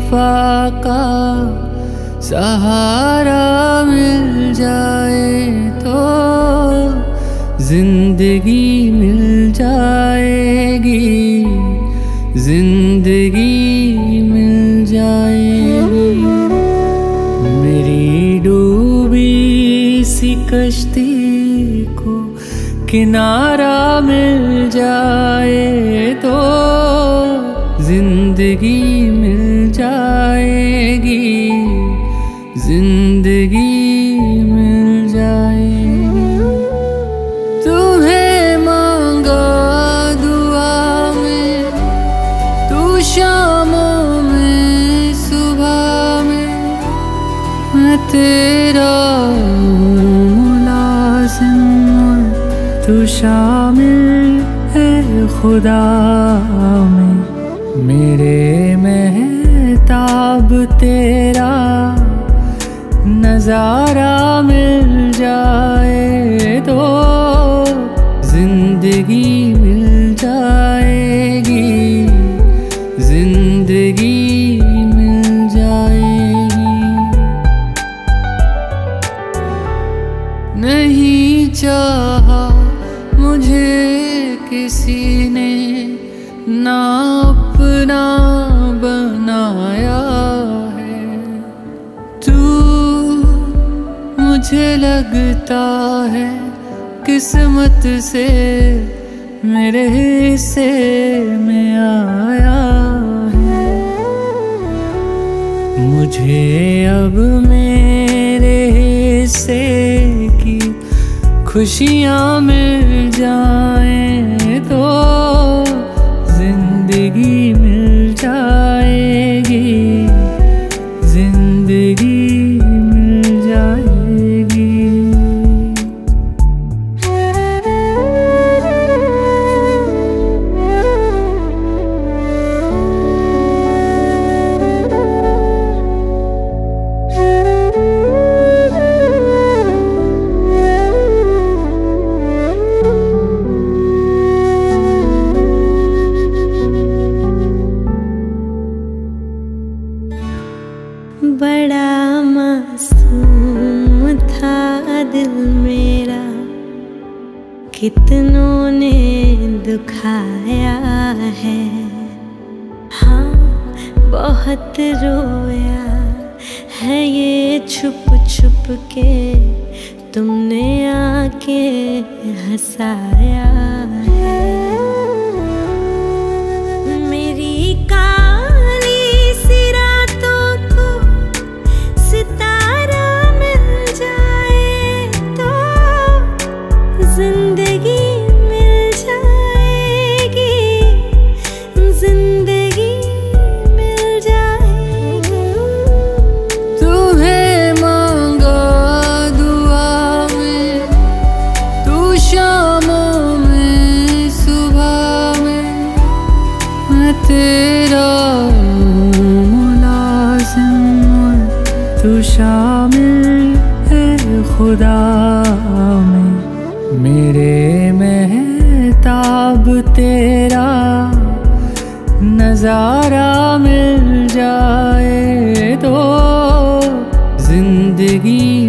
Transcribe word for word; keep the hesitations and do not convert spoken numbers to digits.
वफा का सहारा मिल जाए तो जिंदगी मिल जाएगी, जिंदगी मिल जाएगी। मेरी डूबी सी कश्ती को किनारा मिल जाए तो जिंदगी मिल जाएगी, जिंदगी मिल जाएगी। तुम्हें मांगा दुआ में, तू शामों में सुबह में, मैं तेरा मुलाजिम, तू शामिल है खुदा में। मेरे महताब तेरा नजारा मिल जाए तो जिंदगी मिल जाएगी, जिंदगी मिल जाएगी। नहीं चाहा मुझे किसी ने, ना अपना बनाया है। तू मुझे लगता है किस्मत से मेरे हिस्से में आया है। मुझे अब मेरे हिस्से की खुशियाँ मिल जाएं तो जिंदगी मिल जाएगी, जिंदगी मिल जाएगी। बड़ा मासूम था दिल मेरा, कितनों ने दुखाया है। हाँ बहुत रोया है ये छुप छुप के, तुमने आके हंसाया है। मेरी काली सी रातों को सितारा मिल जाए तो जिंदगी मिल जाएगी, जिंदगी मिल जाएगी। तुम्हें मांगा दुआ में, तू शामों में सुबह में, मैं तेरा मुलाजिम, तू शामिल है खुदा में। मेरे महताब तेरा नजारा मिल जाए तो जिंदगी